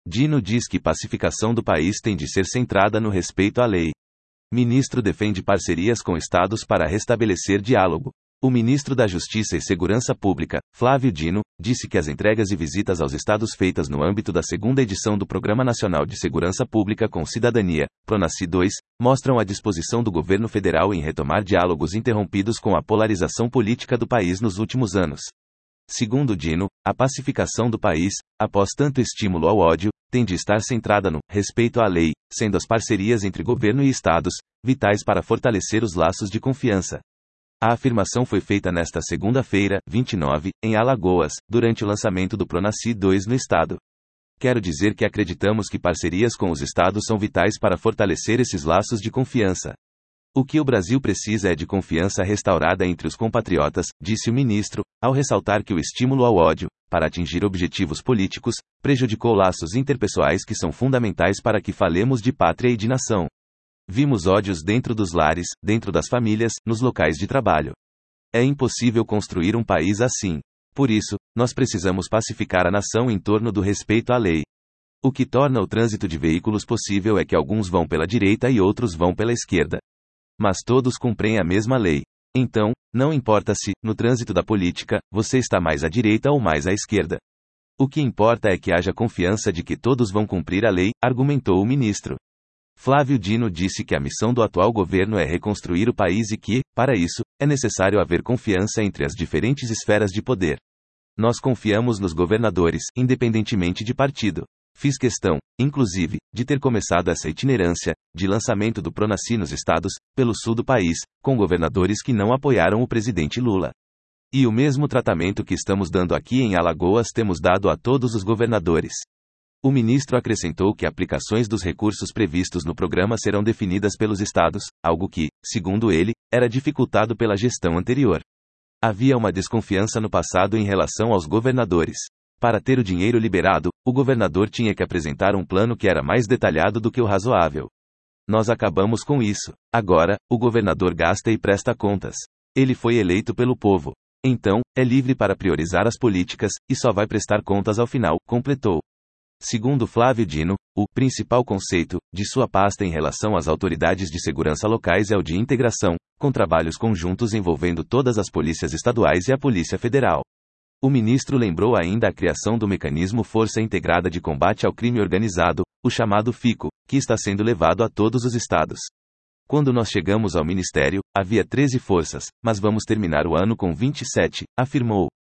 Dino diz que pacificação do país tem de ser centrada no respeito à lei. Ministro defende parcerias com estados para restabelecer diálogo. O ministro da Justiça e Segurança Pública, Flávio Dino, disse que as entregas e visitas aos estados feitas no âmbito da segunda edição do Programa Nacional de Segurança Pública com Cidadania, PRONASSI 2, mostram a disposição do governo federal em retomar diálogos interrompidos com a polarização política do país nos últimos anos. Segundo Dino, a pacificação do país, após tanto estímulo ao ódio, tem de estar centrada no respeito à lei, sendo as parcerias entre governo e estados vitais para fortalecer os laços de confiança. A afirmação foi feita nesta segunda-feira, 29, em Alagoas, durante o lançamento do PRONASSI 2 no estado. Quero dizer que acreditamos que parcerias com os estados são vitais para fortalecer esses laços de confiança. O que o Brasil precisa é de confiança restaurada entre os compatriotas, disse o ministro, ao ressaltar que o estímulo ao ódio, para atingir objetivos políticos, prejudicou laços interpessoais que são fundamentais para que falemos de pátria e de nação. Vimos ódios dentro dos lares, dentro das famílias, nos locais de trabalho. É impossível construir um país assim. Por isso, nós precisamos pacificar a nação em torno do respeito à lei. O que torna o trânsito de veículos possível é que alguns vão pela direita e outros vão pela esquerda. Mas todos cumprem a mesma lei. Então, não importa se, no trânsito da política, você está mais à direita ou mais à esquerda. O que importa é que haja confiança de que todos vão cumprir a lei, argumentou o ministro. Flávio Dino disse que a missão do atual governo é reconstruir o país e que, para isso, é necessário haver confiança entre as diferentes esferas de poder. Nós confiamos nos governadores, independentemente de partido. Fiz questão, inclusive, de ter começado essa itinerância, de lançamento do PRONASSI nos estados, pelo sul do país, com governadores que não apoiaram o presidente Lula. E o mesmo tratamento que estamos dando aqui em Alagoas temos dado a todos os governadores. O ministro acrescentou que aplicações dos recursos previstos no programa serão definidas pelos estados, algo que, segundo ele, era dificultado pela gestão anterior. Havia uma desconfiança no passado em relação aos governadores. Para ter o dinheiro liberado, o governador tinha que apresentar um plano que era mais detalhado do que o razoável. Nós acabamos com isso. Agora, o governador gasta e presta contas. Ele foi eleito pelo povo. Então, é livre para priorizar as políticas, e só vai prestar contas ao final, completou. Segundo Flávio Dino, o principal conceito de sua pasta em relação às autoridades de segurança locais é o de integração, com trabalhos conjuntos envolvendo todas as polícias estaduais e a Polícia Federal. O ministro lembrou ainda a criação do mecanismo Força Integrada de Combate ao Crime Organizado, o chamado FICO, que está sendo levado a todos os estados. Quando nós chegamos ao ministério, havia 13 forças, mas vamos terminar o ano com 27, afirmou.